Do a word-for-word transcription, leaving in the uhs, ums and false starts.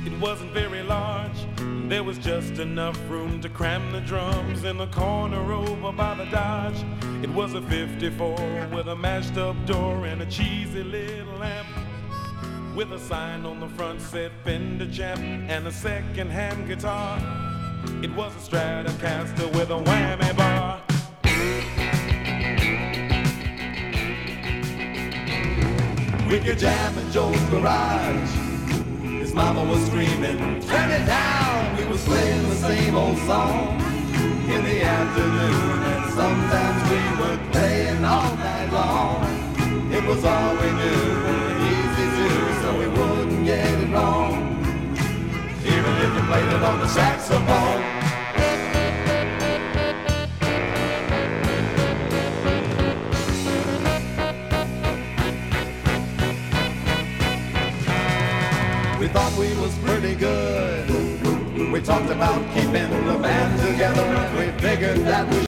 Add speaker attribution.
Speaker 1: It wasn't very large, there was just enough room to cram the drums in the corner over by the Dodge. It was a fifty-four with a mashed up door and a cheesy little amp, with a sign on the front said Fender Champ and a second-hand guitar. It was a Stratocaster with a whammy bar.
Speaker 2: We could jam in Joe's garage. His mama was screaming, turn it down. We was playing the same old song in the afternoon, and sometimes we were playing all night long. It was all we knew, and easy too, so we wouldn't get it wrong, even if we played it on the saxophone. We thought we was pretty good. We talked about keeping the band together, and we figured that we